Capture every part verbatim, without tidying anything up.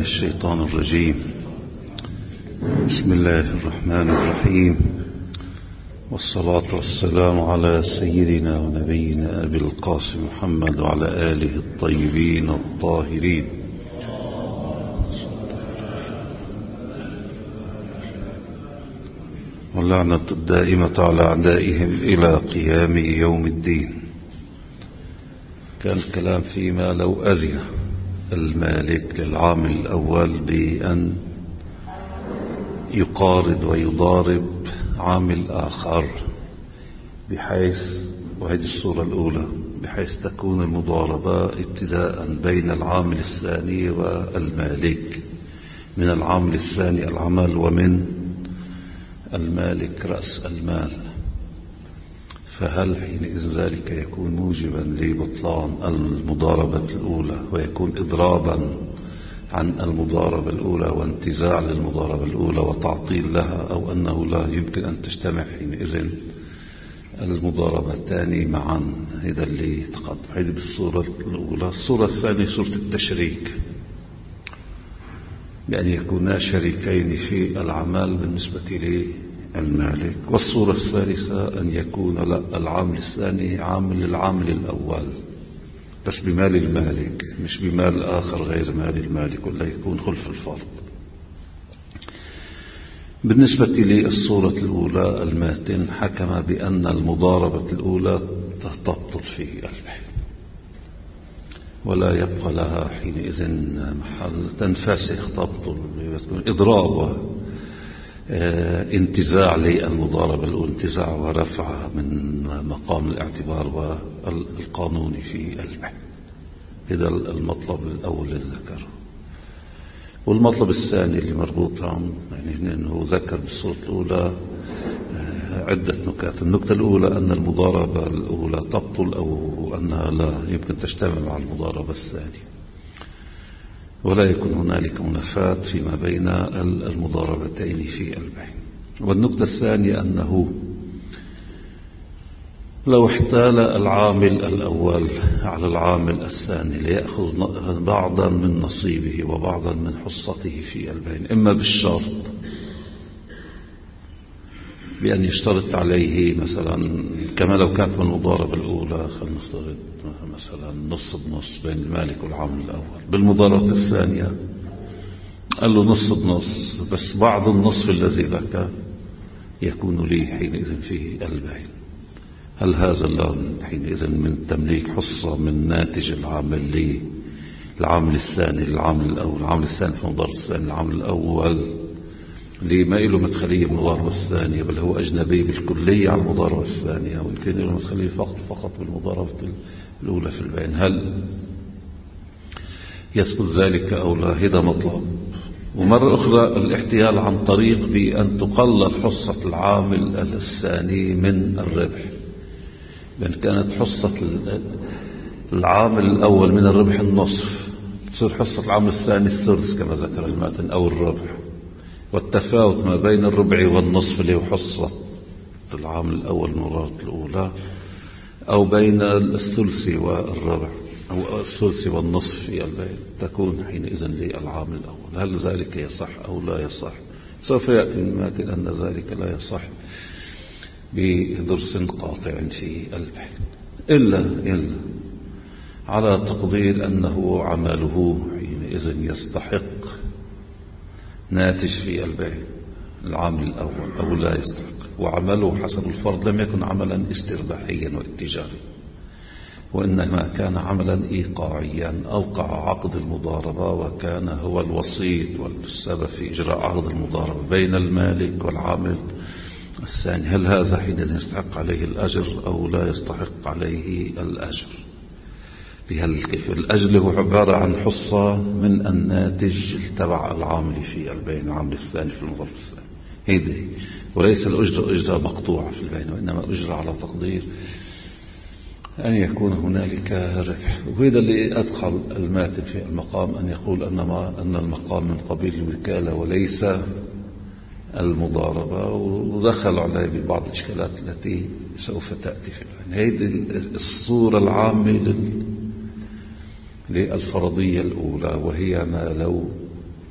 الشيطان الرجيم. بسم الله الرحمن الرحيم، والصلاة والسلام على سيدنا ونبينا أبي القاسم محمد وعلى آله الطيبين الطاهرين. واللعنة الدائمة على أعدائهم إلى قيام يوم الدين. كان الكلام فيما لو أذن المالك للعامل الأول بأن يقارض ويضارب عامل آخر، بحيث، وهذه الصورة الأولى، بحيث تكون المضاربة ابتداء بين العامل الثاني والمالك، من العامل الثاني العمل ومن المالك رأس المال. فهل حينئذ ذلك يكون موجبا لبطلان المضاربة الأولى ويكون إضرابا عن المضاربة الأولى وانتزاع للمضاربة الأولى وتعطيل لها، أو أنه لا يمكن أن تجتمع حينئذ المضاربتان معا؟ هذا اللي تقدم. هذه بالصورة الأولى. الصورة الثانية صورة التشريك، بأن يكونا شريكين في العمل بالنسبة للمالك. والصورة الثالثة أن يكون لا العامل الثاني عامل للعامل الأول بس بمال المالك، مش بمال آخر غير مال المالك، ولا يكون خلف الفرض. بالنسبة للصورة الأولى الماتن حكم بأن المضاربة الأولى تبطل في البيع ولا يبقى لها حينئذ محل، تنفسخ، تبطل، تكون إضراب انتزاع للمضاربة الأولى، انتزاع ورفع من مقام الاعتبار والقانون في البيع. هذا المطلب الأول اللي ذكره. والمطلب الثاني اللي مربوط عن يعني أنه ذكر بالصورة الأولى عدة نكات. النكتة الأولى أن المضاربة الأولى تبطل، أو أنها لا يمكن تجتمع مع المضاربة الثانية، ولا يكون هنالك منافاة فيما بين المضاربتين في البيع. والنكتة الثانية أنه لو احتال العامل الأول على العامل الثاني ليأخذ بعضا من نصيبه وبعضا من حصته في البيع، إما بالشرط بأن يشترط عليه مثلا كما لو كانت من المضاربة الأولى، خلينا نفترض مثلا نص بنص بين المالك والعامل الأول، بالمضاربة الثانية قال له نص بنص، بس بعض النصف الذي لك يكون لي حينئذ في البيع. هل هذا اللون حينئذ من تمليك حصة من ناتج العامل للعامل الثاني للعامل الأول، العامل الثاني في المضاربة الثاني للعامل الأول، اللي ما له مدخلية بالمضاربة الثانية، بل هو أجنبي بالكلية على المضاربة الثانية، ويمكن له مدخلية فقط فقط بالمضاربة الأولى في البيع. هل يثبت ذلك أو لا؟ هذا مطلب. ومرة أخرى الاحتيال عن طريق بأن تقلل حصة العامل الثاني من الربح، بأن كانت حصة العامل الأول من الربح النصف، تصير حصة العامل الثاني الثلث كما ذكر الماتن، أو الربح. والتفاوت ما بين الربع والنصف اللي هو حصة العامل الأول من المرة الأولى، أو بين الثلث والربع أو الثلث والنصف في البيع، تكون حينئذ للعامل الأول. هل ذلك يصح أو لا يصح؟ سوف يأتي من الماتن أن ذلك لا يصح بدرس قاطع في البيع، إلا إلا على تقدير أنه عمله حينئذ يستحق ناتج في البيع العامل الأول أو لا يستحق، وعمله حسب الفرض لم يكن عملا استرباحيا واتجاريا، وإنما كان عملا إيقاعيا، أوقع عقد المضاربة وكان هو الوسيط والسبب في إجراء عقد المضاربة بين المالك والعامل الثاني. هل هذا حينئذ يستحق عليه الأجر أو لا يستحق عليه الأجر؟ بهالكيف الأجر هو عبارة عن حصة من الناتج تبع العامل في البيع، العامل الثاني في المضاربة الثاني، هيدي. وليس الأجر أجرة مقطوعة في البيع، وإنما أجرة على تقدير أن يكون هنالك ربح. وهذا اللي أدخل الماتن في المقام أن يقول أنما أن المقام من قبيل الوكالة وليس المضاربة، ودخل عليه ببعض الإشكالات التي سوف تأتي في البيع. هذه الصورة العامة للفرضية الأولى، وهي ما لو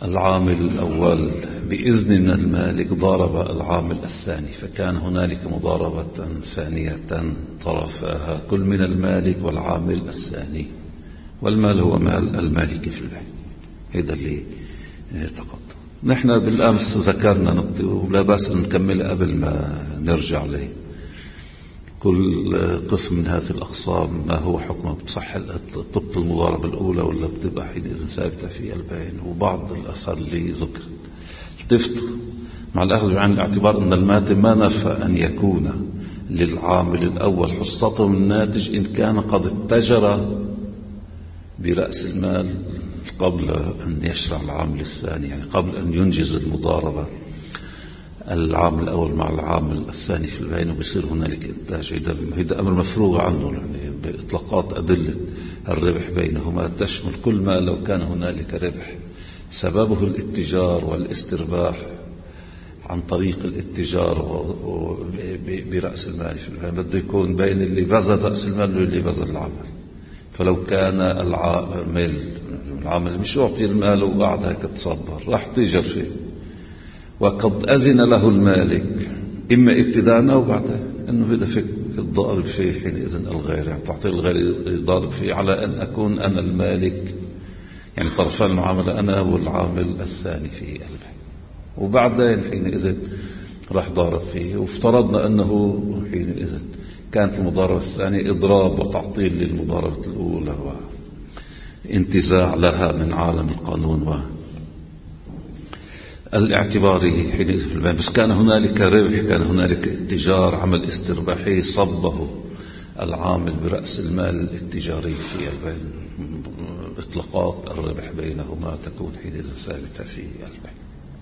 العامل الأول بإذن من المالك ضارب العامل الثاني، فكان هنالك مضاربة ثانية طرفها كل من المالك والعامل الثاني، والمال هو مال المالك في البيع. هذا اللي تقدم. نحن بالأمس ذكرنا نقطة ولا بأس أن نكمل قبل ما نرجع له. كل قسم من هذه الأقسام ما هو حكمه، بتصح تبطل المضاربة الأولى ولا بتبقى حينئذ ثابتة في البين، وبعض الأثر اللي ذكر التفتوا مع الأخذ بعين الاعتبار أن الماتم ما نفى أن يكون للعامل الأول حصته من الناتج إن كان قد اتجر برأس المال قبل أن يشرع العامل الثاني، يعني قبل أن ينجز المضاربة العامل الأول مع العامل الثاني في البين وبيصير هنالك إنتاج. هذا أمر مفروغ عنه، يعني بإطلاقات أدلة الربح بينهما تشمل كل ما لو كان هنالك ربح سببه الاتجار والاسترباح عن طريق الاتجار برأس المال في البين، بده يكون بين اللي بذل رأس المال واللي بذل العمل. فلو كان العامل العامل مش يعطي المال وقعد هيك تصبر، راح تيجر فيه وقد أذن له المالك إما ابتداء أو بعد أنه إذا فيك الضارب فيه حينئذ الغير، يعني تعطي الغير يضارب فيه على أن أكون أنا المالك، يعني طرفان المعاملة أنا والعامل الثاني في البيع، وبعدين حينئذ راح ضارب فيه. وافترضنا أنه حينئذ كانت المضاربة الثانية إضراب وتعطيل للمضاربة الأولى وانتزاع لها من عالم القانون والاعتباري حينئذ في البيع. بس كان هنالك ربح، كان هنالك اتجار، عمل استرباحي صبه العامل برأس المال الاتجاري في البيع، اطلاقات الربح بينهما تكون حينئذ ثابتة في البيع.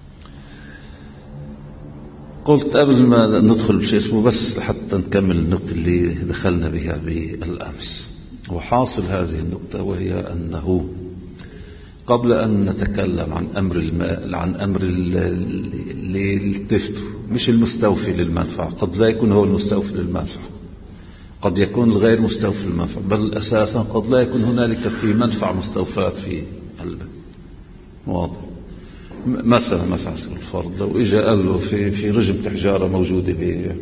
قلت قبل ما ندخل بشيء اسمه بس حتى نكمل النقطة اللي دخلنا بها بالأمس، وحاصل هذه النقطة وهي أنه قبل أن نتكلم عن أمر المال عن أمر التفتو مش المستوفي للمنفعة، قد لا يكون هو المستوفي للمنفعة، قد يكون الغير مستوفي للمنفعة، بل أساسا قد لا يكون هنالك في منفعة مستوفاة في البيع. واضح؟ مثلا مثلا الفرض لو إجا قال له في في رجم حجارة موجودة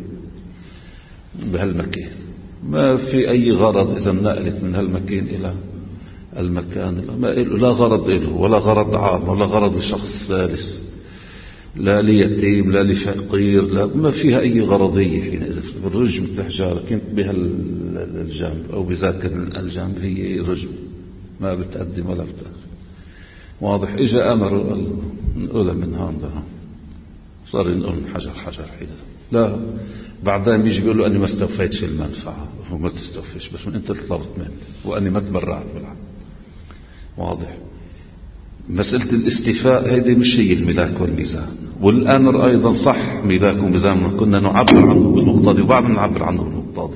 بهالمكان، ما في أي غرض إذا نقلت من هالمكان إلى المكان، ما لا غرض له ولا غرض عام ولا غرض لشخص ثالث، لا ليتيم لا لفقير، لا ما فيها أي غرضية. حين إذا بالرجم حجارة كنت بهالجانب أو بذاك الجانب هي رجم ما بتقدم ولا بتأخر. واضح؟ إجا أمر نقولها من هون لهون، صار نقول من حجر حجر حين لا، بعدين بيجي بيقول له أني ما استوفيتش المنفعة، هو ما تستوفيش بس من أنت طلبت مني وأني ما تبرعت بالعمل. واضح؟ مسألة الاستيفاء هذه مش هي الملاك والميزان، والأمر أيضا صح ملاك وميزان كنا نعبر عنه بالمقتضي وبعضنا نعبر عنه بالمقتضي،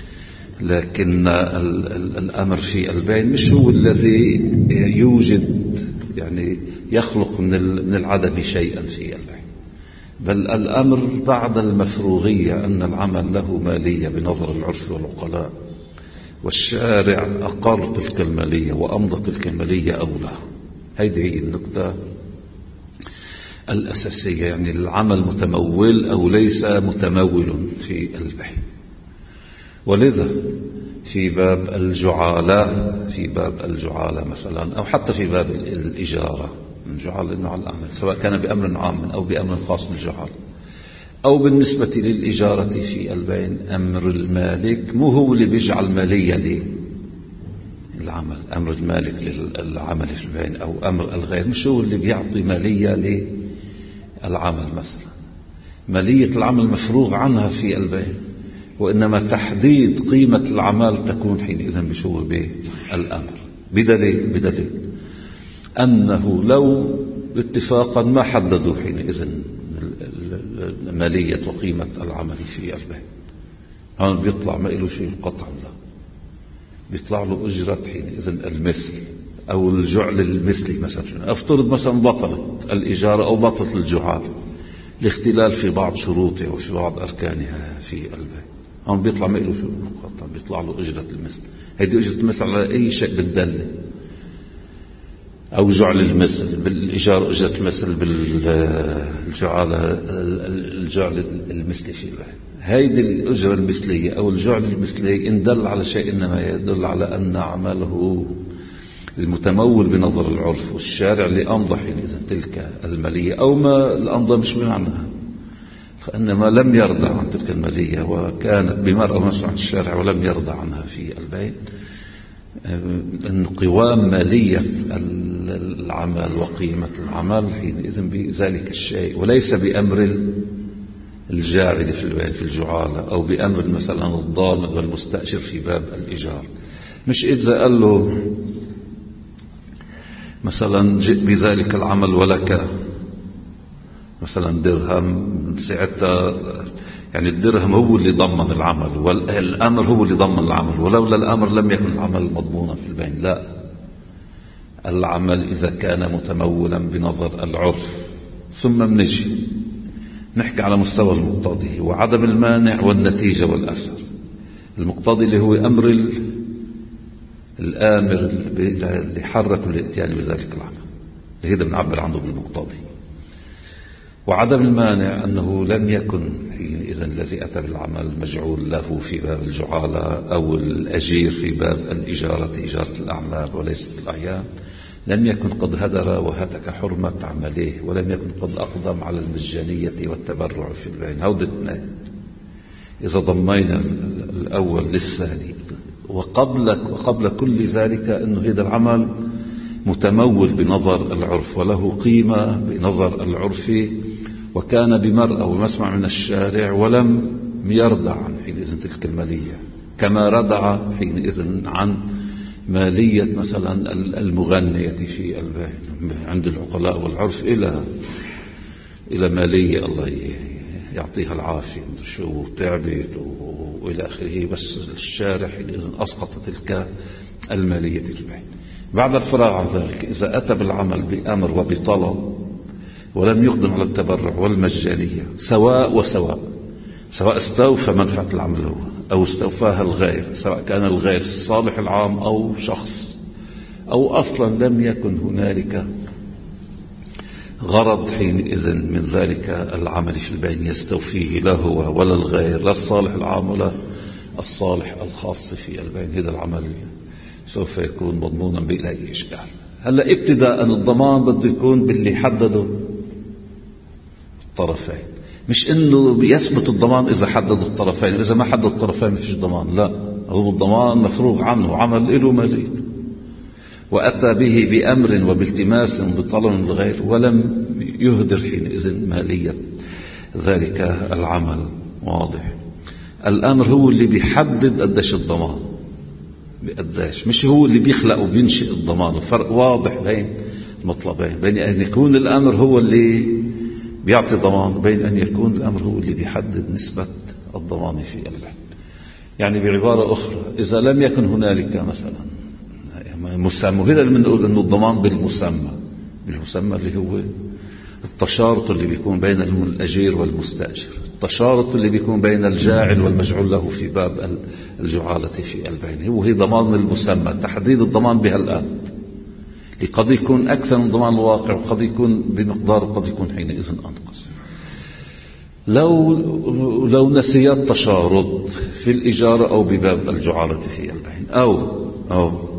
لكن الأمر في البيع مش هو الذي يوجد يعني يخلق من العدم شيئا في البيع، بل الأمر بعد المفروغية أن العمل له مالية بنظر العرف والعقلاء، والشارع أقر تلك المالية وأمضى تلك المالية أولى. هذه هي النقطة الأساسية، يعني العمل متمول أو ليس متمول في البيع. ولذا في باب الجعالة في باب الجعالة مثلا أو حتى في باب الإجارة، من جعال إنه على الأعمال سواء كان بأمر عام أو بأمر خاص بالجعال أو بالنسبة للإجارة في البين، أمر المالك مو هو اللي بيجعل مالية للعمل، أمر المالك للعمل في البين أو أمر الغير مش هو اللي بيعطي مالية للعمل. مثلا مالية العمل مفروغ عنها في البين، وإنما تحديد قيمة العمل تكون حينئذ بشو بالأمر، بدليل بدليل أنه لو اتفاقا ما حددوا حينئذ مالية وقيمة العمل في البيع، هون بيطلع ما له شيء قطع له، بيطلع له أجرة حينئذ المثل أو الجعل المثلي. مثلا أفترض مثلا بطلت الإجارة أو بطلت الجعال لاختلال في بعض شروطها وفي بعض أركانها في البيع، هون بيطلع ما له شيء قطع، بيطلع له أجرة المثل. هذه أجرة المثل على أي شيء بتدل أو جعل المثل بالإيجار أجرة المثل بالجعل الجعل المثلي في البيع. هيدي الأجرة المثلية أو الجعل المثلي إن دل على شيء إنما يدل على أن عمله المتمول بنظر العرف والشارع اللي أمضى حينئذ تلك المالية، أو ما الأمضى مش بمعناها، فإنما لم يرضى عن تلك المالية وكانت بمرأة مسموع الشارع ولم يرضى عنها في البيع، أن قوام مالية العمل وقيمة العمل حينئذ بذلك الشيء، وليس بأمر الجاعل في البيع في الجعالة، أو بأمر مثلا الضامن والمستأجر في باب الإيجار. مش إذا قال له مثلا جئ بذلك العمل ولك مثلا درهم، ساعتها يعني الدرهم هو اللي ضمن العمل والأمر هو اللي ضمن العمل، ولولا الأمر لم يكن العمل مضمونا في البين. لا، العمل إذا كان متمولا بنظر العرف، ثم منجي نحكي على مستوى المقتضي وعدم المانع والنتيجة والأثر. المقتضي اللي هو أمر الآمر اللي حرك الاتيان بذلك العمل، اللي هذا بنعبر عنه بالمقتضي. وعدم المانع أنه لم يكن حينئذ الذي أتى بالعمل مجعول له في باب الجعالة أو الأجير في باب الإجارة، إجارة الأعمال وليست الأعيان، لم يكن قد هدر وهتك حرمة عمله، ولم يكن قد أقدم على المجانية والتبرع في البين. هود اثنين إذا ضمينا الأول للثاني، وقبل, وقبل كل ذلك أنه هذا العمل متمول بنظر العرف وله قيمة بنظر العرف، وكان بمرأة ومسمع من الشارع ولم يرضع عن حينئذ تلك المالية، كما رضع حينئذ عن مالية مثلا المغنية في البيع عند العقلاء والعرف إلى إلى مالية الله يعطيها العافية شو تعبت وإلى آخره، بس الشارع حينئذ أسقط تلك المالية في البيع. بعد الفراغ عن ذلك إذا أتى بالعمل بأمر وبطلب ولم يقدم على التبرع والمجانية، سواء وسواء، سواء استوفى منفعة العمل هو أو استوفاها الغير، سواء كان الغير الصالح العام أو شخص، أو أصلا لم يكن هنالك غرض حينئذ من ذلك العمل في البين يستوفيه لا هو ولا الغير، لا الصالح العام ولا الصالح الخاص في البين، هذا العمل سوف يكون مضمونا بلا أي إشكال. هلا ابتداء الضمان بده يكون باللي حدده الطرفين، مش انه يثبت الضمان اذا حدد الطرفين، اذا ما حدد الطرفين ما فيش ضمان. لا، هو الضمان مفروغ عنه، عمل له مالية واتى به بامر وبالتماس بطلب الغير ولم يهدر حينئذ مالية ذلك العمل. واضح؟ الامر هو اللي بيحدد قديش الضمان بقداش، مش هو اللي بيخلق وبينشئ الضمان. الفرق واضح بين المطلبين، بين أن يكون الأمر هو اللي بيعطي ضمان، بين أن يكون الأمر هو اللي بيحدد نسبة الضمان في البيع. يعني بعبارة أخرى، إذا لم يكن هنالك مثلا مسمى، وهذا اللي بنقول أنه الضمان بالمسمى، بالمسمى اللي هو التشارط اللي بيكون بين الأجير والمستأجر، التشارط اللي بيكون بين الجاعل والمجعول له في باب الجعالة في البين، هو هي ضمان المسمى. تحديد الضمان بهالآن قد يكون أكثر من ضمان الواقع، وقد يكون بمقدار، وقد يكون حينئذ أنقص. لو لو نسي التشارط في الإجارة أو بباب الجعالة في البين، أو أو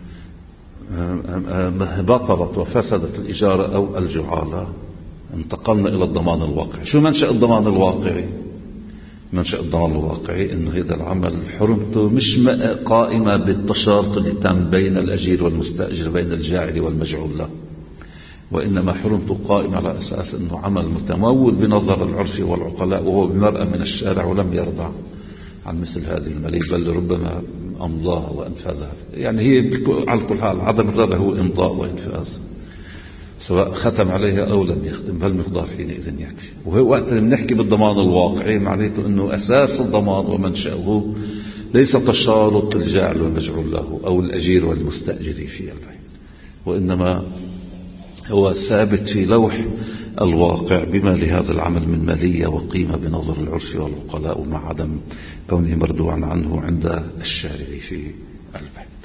بطلت وفسدت الإجارة أو الجعالة، انتقلنا إلى الضمان الواقعي. شو منشأ الضمان الواقعي؟ منشأ الضمان الواقعي إنه هذا العمل حرمته مش قائمة بالتشارط اللي تم بين الأجير والمستأجر، بين الجاعل والمجعول له، وإنما حرمته قائمة على أساس إنه عمل متمول بنظر العرف والعقلاء، وهو بمرأة من الشارع ولم يرضع عن مثل هذه المالية، بل ربما أمضاها وأنفذها. يعني هي على كل حال عدم الرضا هو إمضاء وإنفاذ، سواء ختم عليها أو لم يختم، بهالمقدار حينئذ يكفي. وهو وقت اللي بنحكي بالضمان الواقعي معناته أنه أساس الضمان ومنشأه ليس تشارط الجاعل والمجعول له أو الأجير والمستأجر في البيع، وإنما هو ثابت في لوح الواقع بما لهذا العمل من مالية وقيمة بنظر العرف والعقلاء، ومع عدم كونه مردوعا عنه عند الشارع في البيع.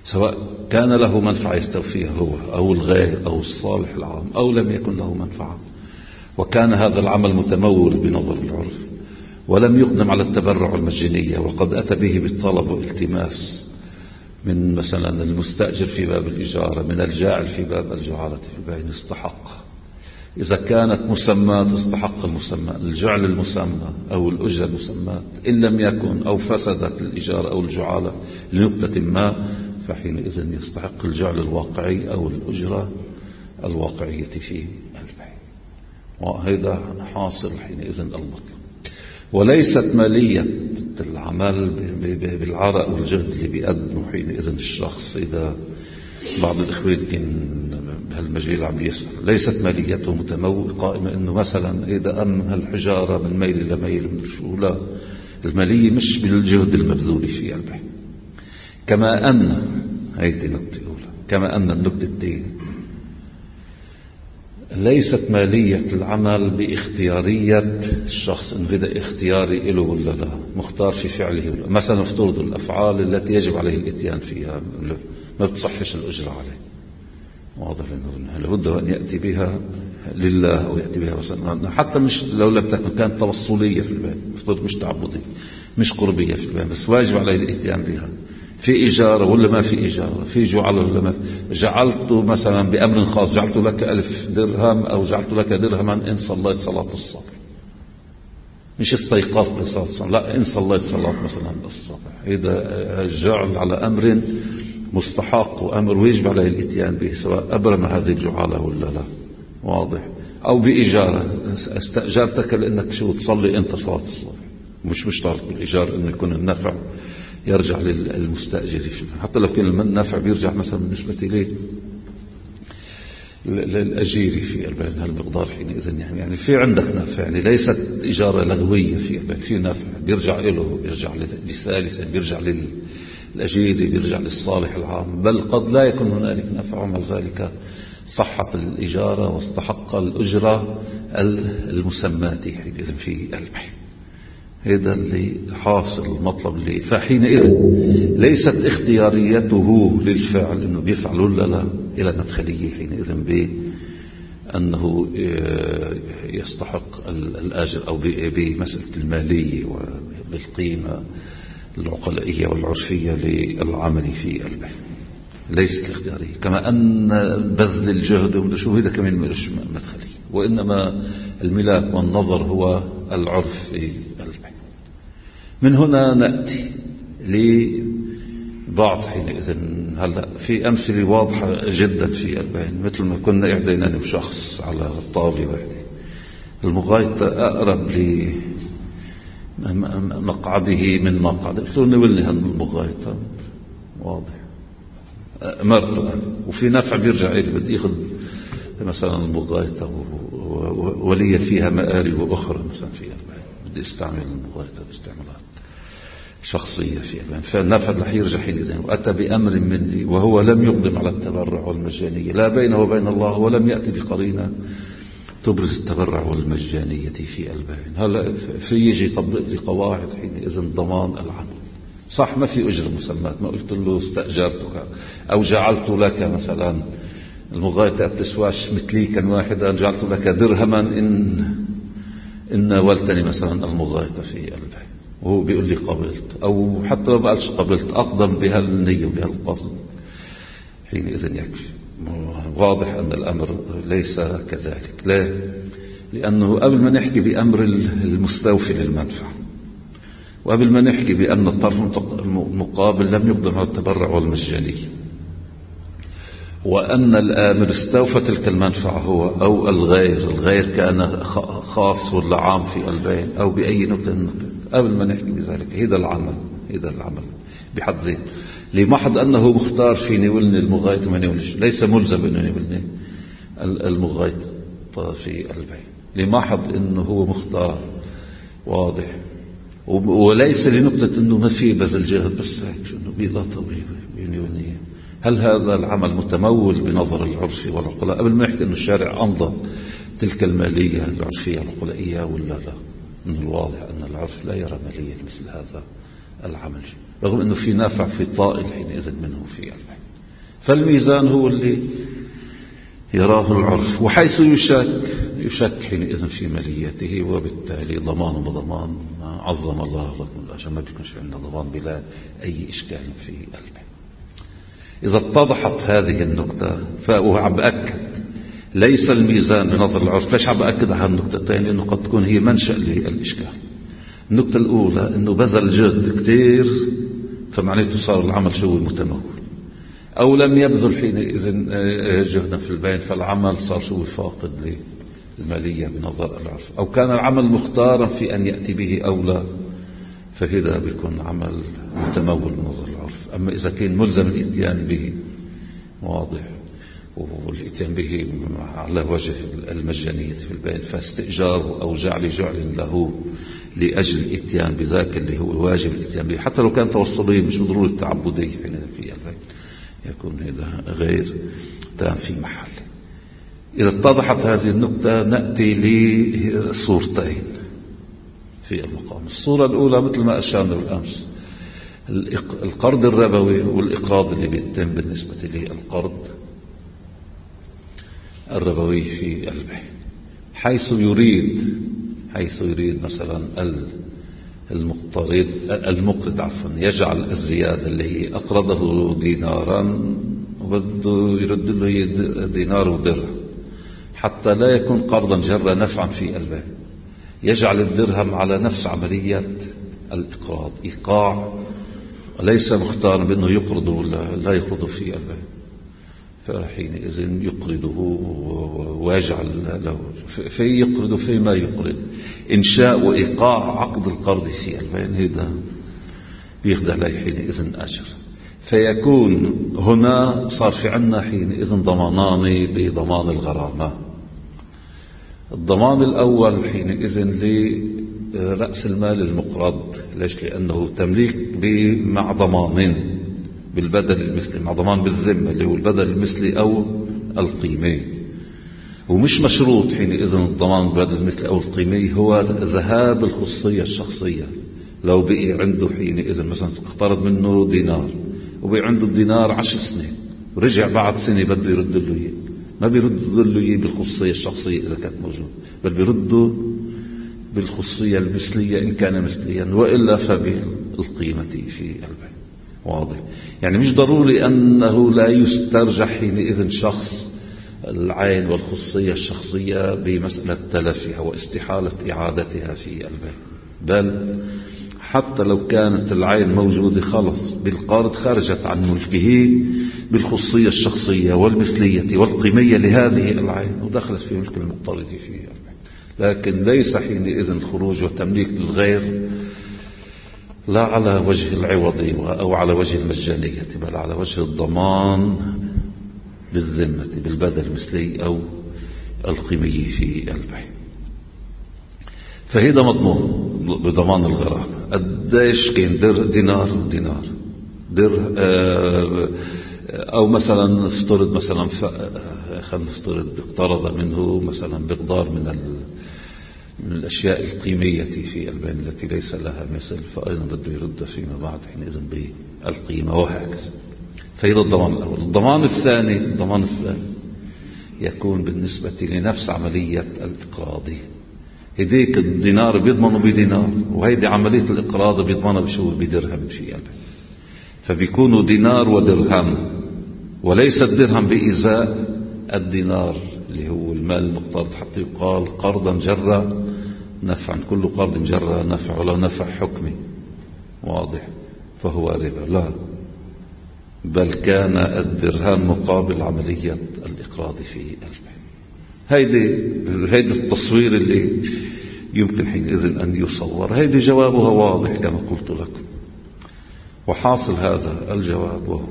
سواء كان له منفعة يستوفيها هو أو الغير أو الصالح العام أو لم يكن له منفعة، وكان هذا العمل متمول بنظر العرف ولم يقدم على التبرع والمجانية، وقد أتى به بالطلب والالتماس من مثلا المستأجر في باب الإجارة، من الجاعل في باب الجعالة في البيع، استحق. إذا كانت مسمات استحق المسمى الجعل المسمى أو الأجرة المسمات، إن لم يكن أو فسدت الإجارة أو الجعالة لنكتة ما، فحينئذ يستحق الجعل الواقعي أو الأجرة الواقعية في البيع. وهذا حاصل حينئذ المطلب. وليست مالية العمل بالعرق والجهد اللي بيقدمه حينئذ الشخص. إذا بعض الإخوة يمكن بهالمجال عم يسأل، ليست ماليته متمول قائمة إنه مثلا إذا أم هالحجارة من ميل لميل من شو، لا، المالية مش بالجهد المبذول في البيع. كما أن هيدي نقطة أولى، كما أن النقطة الثانية ليست مالية العمل باختيارية الشخص، إن بدأ اختياري له ولا لا، مختار في فعله ولا. مثلا افترض الأفعال التي يجب عليه الاتيان فيها ما بتصحش الأجرة عليه، واضح إنه لابد أن يأتي بها لله أو يأتي بها مثلا حتى مش لو لم تكن كانت توصلية في البيت، افترض مش تعبدية مش قربية في البيت، بس واجب عليه الاتيان بها. في إجارة ولا ما في إجارة، في جعل ولا ما في. جعلت مثلا بأمر خاص، جعلت لك ألف درهم أو جعلت لك درهما إن صليت صلاة الصبح، مش استيقظت لصلاة الصبح، لا، إن صليت صلاة مثلا الصبح. إذا جعل على أمر مستحق وأمر ويجب عليه الاتيان به، سواء أبرم هذه الجعالة ولا لا، واضح. أو بإجارة، استأجرتك لأنك شو تصلي أنت صلاة الصبح، مش مشترط بالإيجار أن يكون النفع يرجع للمستأجر، حتى لو كان النفع بيرجع مثلا بالنسبة لي للأجير في البيت هالمقدار حينئذ. يعني يعني في عندك نفع، يعني ليست إجارة لغوية في البيت، في نفع بيرجع له، بيرجع لثالث، بيرجع للأجير، بيرجع للصالح العام. بل قد لا يكون هنالك نفع ومع ذلك صحت الإجارة واستحق الأجرة المسمات حينئذ في البيع. هذا اللي حاصل المطلب اللي. فحينئذ ليست اختياريته للفعل انه بيفعل ولا لا الى مدخليه حينئذ بانه يستحق الاجر او بمساله الماليه وبالقيمه العقلائيه والعرفيه للعمل في البيع، ليست الاختياريه. كما ان بذل الجهد وشو هذا كمان مش مدخلي، وانما الملاك والنظر هو العرف في البيع. من هنا نأتي لبعض حينئذ هلا في أمثلة واضحة جدا في البيع، مثل ما كنا إعدينا بشخص على طاولة واحدة، المغايطة أقرب لمقعده من مقعده، قلت له نولي هالمغايطة، واضح أمرته، وفي نفع بيرجع إلي، بدي يأخذ مثلا المغايطة ولي فيها مآرب أخرى مثلا في البيع، بدي استعمل المغايطة باستعمالات شخصية في البيع، فالنفع رح يرجع حينئذ. وأتى بأمر مني وهو لم يقدم على التبرع والمجانية لا بينه وبين الله، ولم يأتي بقرينة تبرز التبرع والمجانية في البيع. هلا في يجي يطبق لي قواعد حينئذ ضمان العمل، صح ما في أجر مسمات، ما قلت له استأجرتك أو جعلت لك مثلا المغايطة بتسواش مثليكا واحدا، جعلت لك درهما إن إن ناولتني مثلا المغايطة في البيع، وهو بيقول لي قبلت، أو حتى ما قالش قبلت أقدم بهالنية وبهالقصد، حينئذ يكفي. واضح أن الأمر ليس كذلك. لا، لأنه قبل ما نحكي بأمر المستوفي للمنفعة، وقبل ما نحكي بأن الطرف المقابل لم يقدم على التبرع والمجانية، وأن الآمر استوفى تلك المنفعة هو أو الغير، الغير كان خاص ولا عام في البيع أو بأي نقطة من النقط، قبل ما نحكي بذلك هذا العمل هذا العمل بحد ذاته لمحض أنه مختار في نولني المغايط وما نولش، ليس ملزم أنه نولني المغايط في البيع، لمحض أنه هو مختار، واضح. وليس لنقطة أنه ما في بذل جهد، بس هيك شو أنه بلا طبيب يوني. هل هذا العمل متمول بنظر العرف والعقلاء؟ قبل ما يحكي أنه الشارع أمضى تلك المالية العرفية العقلائية ولا لا؟ من الواضح أن العرف لا يرى مالية مثل هذا العمل. رغم أنه في نافع في طائل حينئذ منه في البيع. فالميزان هو اللي يراه العرف، وحيث يشك يشك حينئذ في ماليته، وبالتالي ضمان بضمان عظم الله لكم الأجر، ما بيكونش عندنا ضمان بلا أي إشكال في البيع. إذا اتضحت هذه النقطة، فعم بأكد ليس الميزان بنظر العرف. ليش عم بأكد على النقطتين؟ لأنه قد تكون هي منشأ للإشكال. النقطة الأولى أنه بذل جهد كتير فمعناته صار العمل شو متمول، أو لم يبذل حينئذ جهدا في البيع فالعمل صار شو فاقد للمالية بنظر العرف، أو كان العمل مختارا في أن يأتي به أو لا، فهذا بيكون عمل متمول بنظر العرف. أما إذا كان ملزم الإتيان به واضح، والإتيان به على وجه المجانية في البيع، فاستئجاره أو جعل جعل له لأجل الإتيان بذاك اللي هو واجب الإتيان به، حتى لو كان توصلي مش ضروري التعبدي في البيع، يكون هذا غير تام في محل. إذا اتضحت هذه النقطة نأتي لصورتين في المقام. الصورة الأولى مثل ما أشارنا بالأمس، القرض الربوي والإقراض اللي بيتم بالنسبة للقرض الربوي في البيع، حيث يريد حيث يريد مثلا المقترض المقرض عفوا يجعل الزيادة اللي هي أقرضه دينارا وبده يرد له دينار ودرهم، حتى لا يكون قرضا جر نفعا في البيع، يجعل الدرهم على نفس عملية الإقراض إيقاع، وليس مختار بأنه يقرض ولا لا يقرض في البيع، فحينئذ يقرضه ويجعل له في يقرض فيما يقرض، إنشاء وإيقاع عقد القرض في البيع، هذا بيخدع عليه حينئذ أجر. فيكون هنا صار في عنا حينئذ ضمانان بضمان الغرامة. الضمان الأول حينئذ لرأس المال المقرض، ليش؟ لأنه تمليك مع ضمان بالبدل المثلي، مع ضمان بالذمة اللي هو البدل المثلي أو القيمة، ومش مشروط حينئذ الضمان بالبدل المثلي أو القيمة هو ذهاب الخصوصية الشخصية. لو بقي عنده حينئذ مثلا اقترض منه دينار وبقي عنده الدينار عشر سنين ورجع بعد سنة بده يرد له إياه، ما بيرد له إياه بالخصوصية الشخصية إذا كانت موجودة، بل بيرده بالخصوصية المثلية إن كان مثليا، وإلا فبالقيمة في البيع. واضح؟ يعني مش ضروري أنه لا يسترجح حينئذ شخص العين والخصوصية الشخصية بمسألة تلفها واستحالة إعادتها في البيع، بل حتى لو كانت العين موجودة خلص بالقارض خرجت عن ملكه بالخصوصية الشخصية والمثلية والقيمية لهذه العين ودخلت في ملك المقترض في البيع، لكن ليس حينئذ الخروج والتمليك للغير لا على وجه العوض أو على وجه المجانية، بل على وجه الضمان بالذمة بالبدل المثلي أو القيمي في البيع. فهذا مضمون بضمان الغرامة. قديش كان در دينار دينار در أو مثلا نفترض مثلا خلينا نفترض اقترض منه مثلا بقدار من ال من الأشياء القيمية في البيع التي ليس لها مثل، فأيضا بده يرد فيما بعد حينئذ بالقيمة وهكذا. فهذا الضمان الأول. الضمان الثاني الضمان الثاني يكون بالنسبة لنفس عملية الإقراض. هديك الدينار بيضمنه بدينار، وهيدي عملية الإقراض بيضمنها بشو بدرهم في البيع، فبيكونوا دينار ودرهم، وليس الدرهم بإزاء الدينار اللي هو المال المقترض، حتى يقال قرضا جرى نفعا، كل قرض جرى نفع ولو نفع حكمي. واضح؟ فهو ربا، لا، بل كان الدرهم مقابل عملية الإقراض في البيع. هيدي هيدي التصوير اللي يمكن حينئذ أن يصور. هيدي جوابها واضح كما قلت لكم. وحاصل هذا الجواب وهو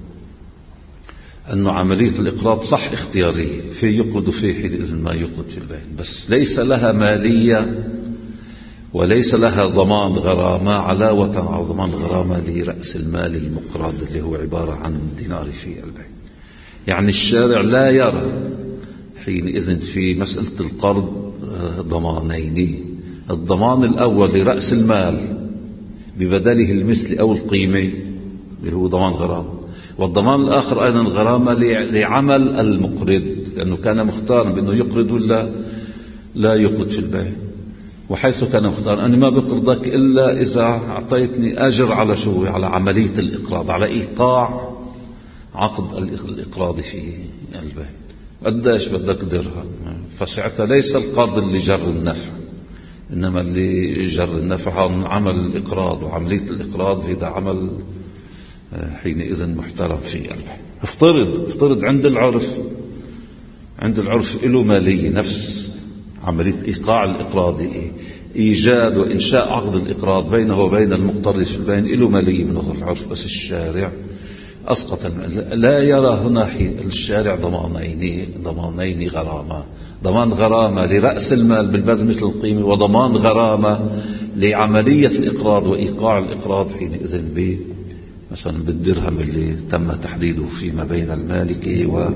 أن عملية الإقراض صح اختيارية، في يقرض فيه حينئذ ما يقرض في البيع، بس ليس لها مالية وليس لها ضمان غرامة علاوة على ضمان الغرامة لرأس المال المقرض اللي هو عبارة عن دينار في البيع. يعني الشارع لا يرى حينئذ في مسألة القرض ضمانين. الضمان الأول لرأس المال ببدله المثل أو القيمة اللي هو ضمان غرامة. والضمان الآخر أيضا غرامة لعمل المقرض، لأنه كان مختارا بأنه يقرض ولا لا يقرض في البيع، وحيث كان مختارا أنا ما بقرضك إلا إذا أعطيتني أجر على شو، على عملية الإقراض، على إيقاع عقد الإقراض في البيع. قديش بدك درهم؟ فساعتها ليس القرض اللي جر النفع، إنما اللي جر النفع عمل الإقراض، وعملية الإقراض هذا عمل حينئذ محترم في البيع. افترض افترض عند العرف عند العرف له مالية، نفس عملية إيقاع الإقراض، إيجاد وإنشاء عقد الإقراض بينه وبين المقترض في البيع له مالية من نظر العرف، بس الشارع أسقط. لا يرى هنا الشارع ضمانين ضمانين غرامة، ضمان غرامة لرأس المال بالبذل مثل القيمة، وضمان غرامة لعملية الإقراض وإيقاع الإقراض حينئذ ب مثلا بالدرهم اللي تم تحديده فيما بين المالك و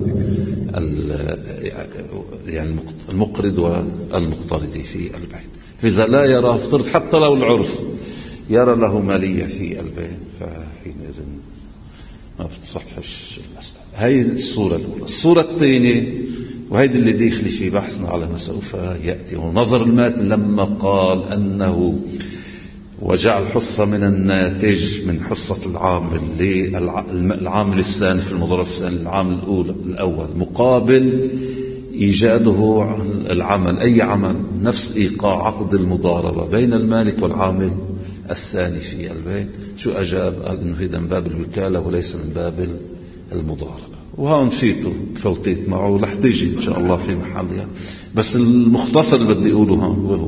يعني المقرض والمقترض في البيع. فإذا لا يرى افترض حتى لو العرف يرى له مالية في البيع، فحينئذ ما بتصحش المسألة. هاي الصورة الأولى. الصورة الثانية، وهيدي اللي ديخلي في بحثنا على ما سوف يأتي، ونظر الماتن لما قال أنه وجعل حصة من الناتج من حصة العامل للعامل الثاني في المضاربة الثاني العامل الأول الأول مقابل إيجاده العمل، أي عمل، نفس إيقاع عقد المضاربة بين المالك والعامل الثاني في البيع. شو أجاب؟ قال إنه هذا من باب الوكالة وليس من باب المضاربة. وها نسيته فوتيت معه رح تيجي إن شاء الله في محلها، بس المختصر اللي بدي أقوله هو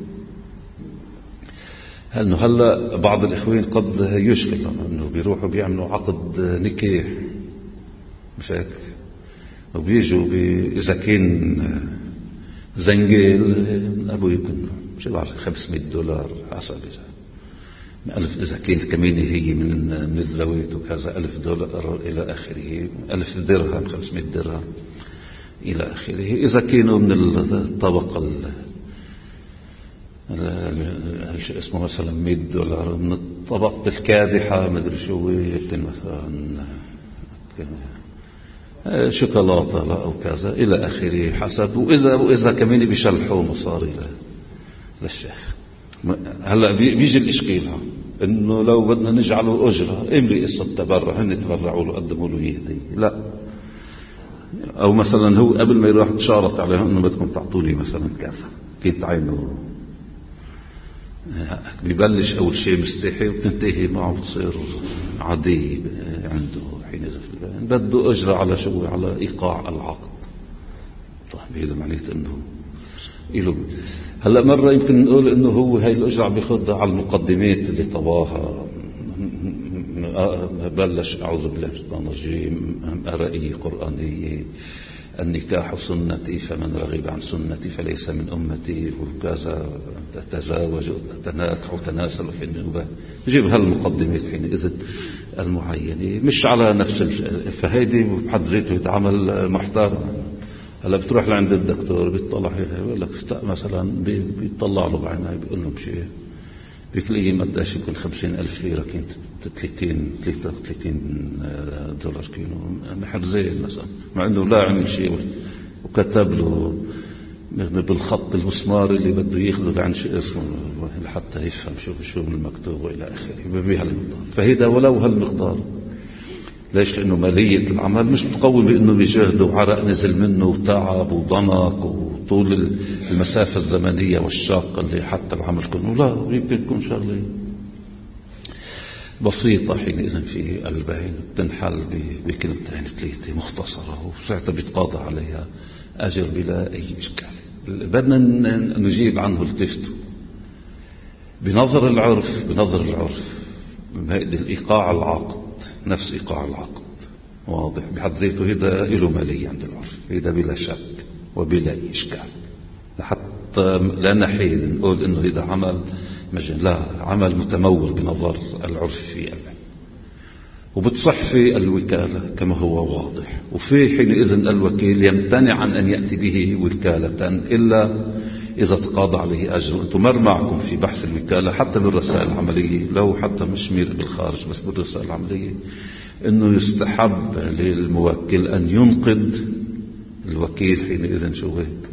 انه هلا بعض الاخوين قد يشكل انه بيروحوا بيعملوا عقد نكاح، مش هيك؟ وبيجوا اذا كان زنجيل ابو يمكن مش بعرف خمسمية دولار حسب ألف، إذا كانت كمينة هي من من الزويت وكذا ألف دولار إلى آخره، ألف درهم خمسمية درهم إلى آخره. إذا كانوا من الطبقة شو اسمه مثلا مية دولار من الطبقة الكادحة ما أدري شو، يمكن مثلا شوكولاتة لا أو كذا إلى آخره حسب. وإذا وإذا كمان بيشلحوا مصاري للشيخ. هلا بيجي الإشكال إنه لو بدنا نجعله أجرة إمري قصة التبرع، هن يتبرعوا له قدموا له يهدي، لا. أو مثلا هو قبل ما يروح تشارط عليهم إنه بدكم تعطوني مثلا كذا، كنت عينه بيبلش أول شيء مستحي وبتنتهي معه تصير عادية عنده حين إذا بده أجرة على شو، على إيقاع العقد. طيب هذا معناته إنه إله. هلا مرة يمكن نقول إنه هو هاي الأجرة بياخذها على المقدمات اللي طباها، بلش أعوذ بالله من الشيطان الرجيم، أرائية قرآنية، النكاح سنتي فمن رغب عن سنتي فليس من أمتي، وكذا تتزاوجوا تناكحوا تناسلوا في النوبة، يجيب هالمقدمات حينئذ المعينة مش على نفس فهيدي بحد ذاته يتعامل محترم. هلا بتروح لعند الدكتور بيطلع يقول لك مثلا بيطلع له بعينه بيقول له بشيء بكليه قديش يكون خمسين ألف ليرة كانت ثلاثين ثلاثة وثلاثين دولار كيلو محرزين مثلا، مع انه لا عمل شيء وكتب له بالخط المسمار اللي بده ياخذه لعند شيء اسمه لحتى يفهم شو شو المكتوب والى اخره بهالمقدار. فهذا ولو هالمقدار. ليش؟ لانه ماليه العمل مش متقوم بانه بجهد وعرق نزل منه وتعب وضنك وطول المسافه الزمنيه والشاقه اللي حتى العمل كله، لا، يمكن تكون شغله بسيطه حينئذ في البيع تنحل بكلمتين ثلاثه مختصره وساعتها بيتقاضى عليها اجر بلا اي اشكال. بدنا نجيب عنه التفتو بنظر العرف بنظر العرف الايقاع العقد نفس إيقاع العقد واضح بحد ذاته، هذا له مالية عند العرف، هذا بلا شك وبلا إشكال. حتى لا نحيد نقول إنه هذا عمل مجن، لا، عمل متمول بنظر العرف في البيع. وبتصح في الوكالة كما هو واضح. وفي حينئذ الوكيل يمتنع عن أن يأتي به وكالة إلا إذا تقاضى عليه أجر. أنتم مر معكم في بحث الوكالة حتى بالرسائل العملية، لو حتى مش مير بالخارج بس بالرسائل العملية، أنه يستحب للموكل أن ينقذ الوكيل حينئذ شو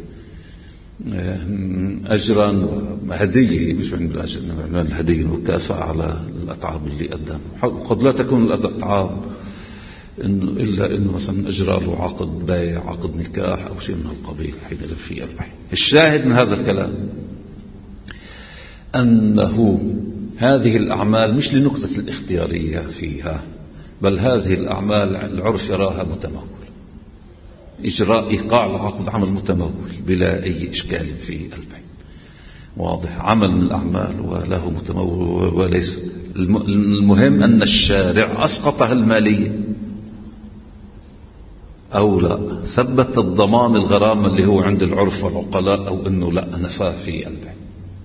أجرا هدية، مش عن الأجر، إنما الهدية والمكافأة على الأتعاب اللي قدم. وقد لا تكون الأتعاب إنه إلا إنه مثلا أجرى له عقد بيع، عقد نكاح أو شيء من القبيل حينئذ في البيع. الشاهد من هذا الكلام أنه هذه الأعمال مش لنقطة الاختيارية فيها، بل هذه الأعمال العرف يراها متمول. إجراء إيقاع العقد عمل متمول بلا أي إشكال في البيع، واضح، عمل من الأعمال وله متمول. وليس المهم أن الشارع أسقطها المالية أو لا، ثبت الضمان الغرامة اللي هو عند العرف والعقلاء، أو أنه لا نفاه في البيع.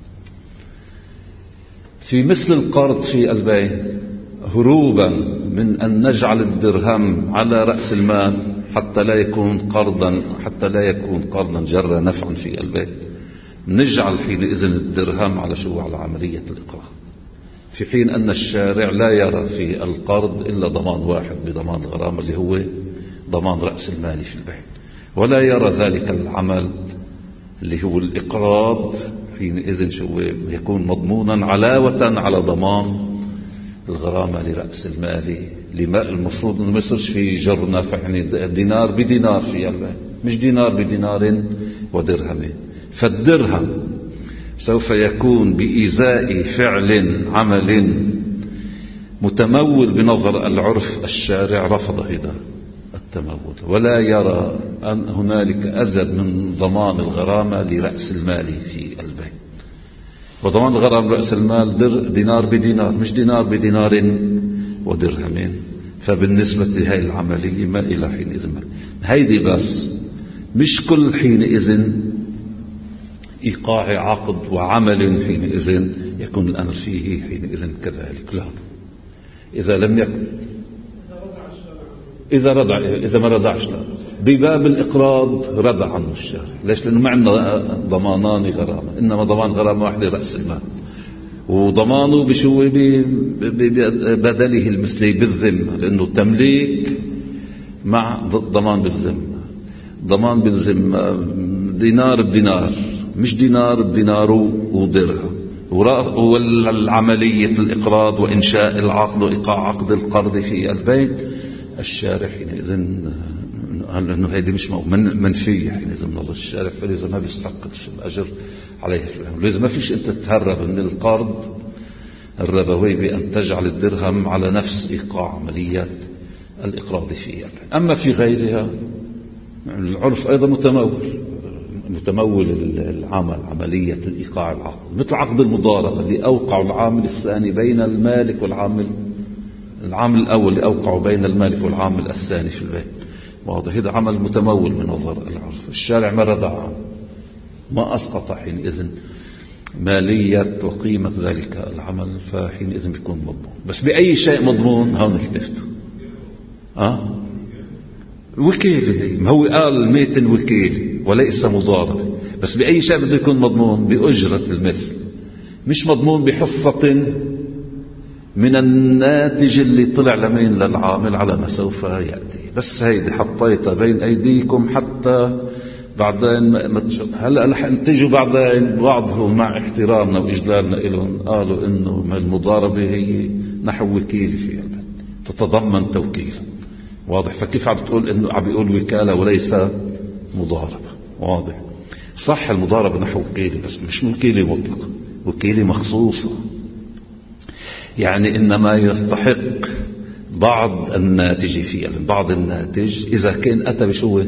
في مثل القرض في البيع، هروبا من أن نجعل الدرهم على رأس المال حتى لا يكون قرضا حتى لا يكون قرضا جر نفعا في البيع، نجعل حينئذ الدرهم على شو على عملية الإقراض، في حين أن الشارع لا يرى في القرض إلا ضمان واحد بضمان الغرامة اللي هو ضمان رأس المال في البيع، ولا يرى ذلك العمل اللي هو الإقراض حينئذ شو يكون مضمونا علاوة على ضمان الغرامة لرأس المال. لما المفروض أنه ما يصيرش في جر نافع، يعني دينار بدينار في البيع، مش دينار بدينار ودرهم. فالدرهم سوف يكون بإزاء فعل عمل متمول بنظر العرف. الشارع رفض هذا التمول، ولا يرى أن هنالك أزيد من ضمان الغرامة لرأس المال في البيع. وضمان الغرامة رأس المال دينار بدينار، مش دينار بدينار ودرهمين. فبالنسبة لهذه العملية ما إلى حينئذ هيدي بس، مش كل حينئذ إيقاع عقد وعمل حينئذ يكون الأمر فيه حينئذ كذلك، لا. إذا لم يكن إذا رضع إذا ما رضعش لا، بباب الإقراض رضع عنه الشارع. ليش؟ لأنه ما عندنا ضمانان غرامة، إنما ضمان غرامة واحدة رأس المال، وضمانه بشو بدله المثلي بالذمة، لأنه التمليك مع ضمان بالذمة. ضمان بالذمة دينار بدينار، مش دينار بدينار ودرهم. والعملية الإقراض وإنشاء العقد وإيقاع عقد القرض في البيع، الشارع حينئذ قال أنه هذه مش منفية حينئذ من نظر الشارع، فلذا ما بيستحق الأجر عليه. لذا ما فيش أنت تتهرب من القرض الربوي بأن تجعل الدرهم على نفس إيقاع عمليات الإقراض في البيع. أما في غيرها العرف أيضا متمول، متمول العمل، عملية الإيقاع العقد، مثل عقد المضاربة اللي أوقع العامل الثاني بين المالك والعامل العامل الأول اللي أوقعوا بين المالك والعامل الثاني في البيع، واضح. هذا عمل متمول من نظر العرف. الشارع ما رضع عنه، ما أسقط حينئذ مالية وقيمة ذلك العمل، فحينئذ بيكون مضمون. بس بأي شيء مضمون هون التفتوا أه؟ وكيل، ما هو قال الميت وكيل وليس مضاربة، بس بأي شيء بده يكون مضمون؟ بأجرة المثل، مش مضمون بحصة من الناتج اللي طلع لمين للعامل على ما سوف يأتي. بس هيدي حطيتها بين أيديكم حتى بعدين ما هلأ رح انتجوا بعدين بعضهم مع احترامنا وإجلالنا لهم قالوا إنه المضاربة هي نحو وكيل في البيت، تتضمن توكيل، واضح. فكيف عم تقول إنه عم بيقول وكالة وليس مضاربة؟ واضح. صح المضاربة نحو وكيل، بس مش وكيلة مطلقة، وكيلة مخصوصة، يعني إنما يستحق بعض الناتج في بعض الناتج إذا كان أتى بشو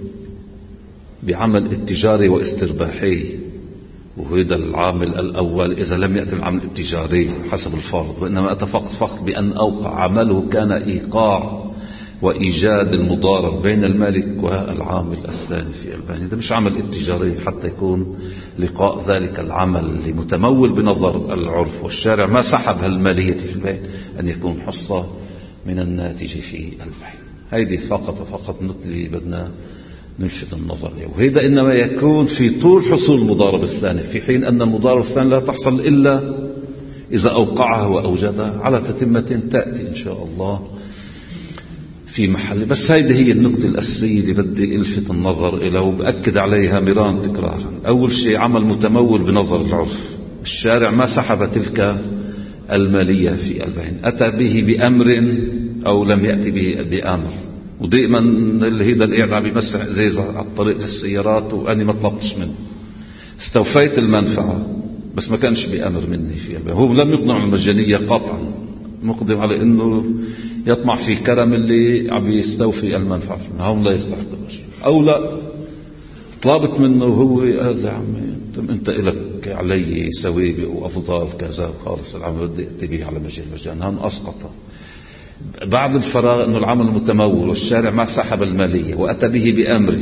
بعمل التجاري واسترباحي، وهذا العامل الأول. إذا لم يأتي العمل التجاري حسب الفرض، وإنما أتى فقط فقط بأن أوقع عمله كان إيقاع وإيجاد المضارب بين المالك والعامل الثاني في البيع، هذا مش عمل التجاري حتى يكون لقاء ذلك العمل لمتمول بنظر العرف. والشارع ما سحب هالمالية في البيع أن يكون حصة من الناتج في البيع. هيدي فقط فقط النقطة اللي بدنا نلفت النظر له، وهذا إنما يكون في طول حصول المضاربة الثانية، في حين أن المضاربة الثانية لا تحصل إلا إذا أوقعها وأوجدها على تتمة تأتي إن شاء الله في محل. بس هيدي هي النقطة الأساسية اللي بدي ألفت النظر إلى وبأكد عليها مرارا تكرارا. أول شيء عمل متمول بنظر العرف، الشارع ما سحب تلك المالية في البين، أتى به بأمر أو لم يأتي به بأمر. ودائما هيدا القاعد عم بيمسح ازازه على الطريق للسيارات وأنا ما طلبتش منه، استوفيت المنفعة بس ما كانش بأمر مني في البيع. هو لم يقدم على المجانية قطعا، مقدم على انه يطمع في كرم اللي عم يستوفي المنفعة، هون لا يستحق الأجر. او لا طلبت منه وهو قال يا عمي انت لك علي سوابق وافضال كذا خالص العمل بدي اتي به على مجال المجان، هون اسقطه بعد الفراغ. انه العمل متمول والشارع ما سحب المالية واتى به بأمر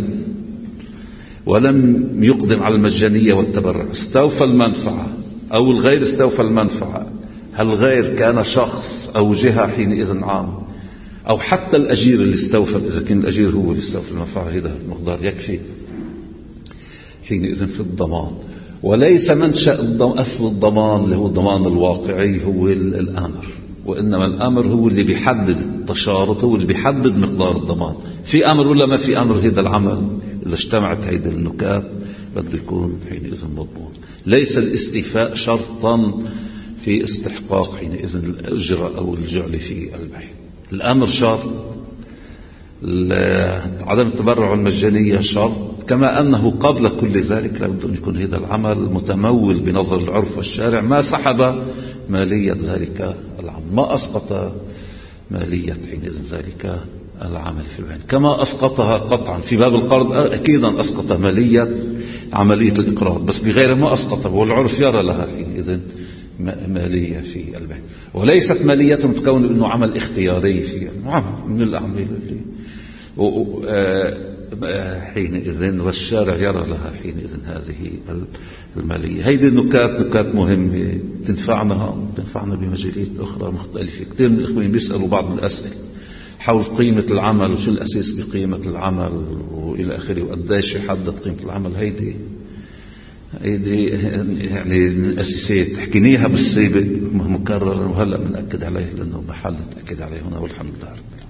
ولم يقدم على المجانية والتبرع، استوفى المنفعة او الغير استوفى المنفعة. هل الغير كان شخص او جهة حينئذ عام، او حتى الاجير اللي استوفى، اذا كان الاجير هو اللي استوفى المنفعة هذا المقدار يكفي حينئذ في الضمان. وليس منشأ أصل الضمان اللي هو الضمان الواقعي هو الأمر، وإنما الأمر هو اللي بيحدد التشارط، هو اللي بيحدد مقدار الضمان. في أمر ولا ما في أمر، هذا العمل إذا اجتمعت هذه النكات بده يكون حينئذ مضمون. ليس الاستيفاء شرطا في استحقاق حينئذ الأجرة أو الجعل في البيع. الأمر شرط، عدم التبرع والمجانية شرط، كما أنه قبل كل ذلك لابد أن يكون هذا العمل متمول بنظر العرف والشارع، ما سحب مالية ذلك العمل، ما أسقط مالية حينئذ ذلك العمل في البيع، كما أسقطها قطعا في باب القرض. أكيدا أسقط مالية عملية الإقراض، بس بغير ما أسقطها، والعرف يرى لها حينئذ مالية في البيع، وليست مالية متكونة أنه عمل اختياري في عمل من الأعمال اللي حينئذ والشارع يرى لها حينئذ هذه المالية. هذه النكات نكات مهمة تنفعنا تنفعنا بمجالات أخرى مختلفة. كثير من الإخوان بيسألوا بعض الأسئلة حول قيمة العمل وشو الأساس بقيمة العمل وإلى آخره، وقديش يحدد قيمة العمل. هيدي هيدي يعني من الأساسيات حكيناها بالسابق مكررا، وهلأ بنأكد عليه لأنه محل تأكد عليه هنا، والحمد لله.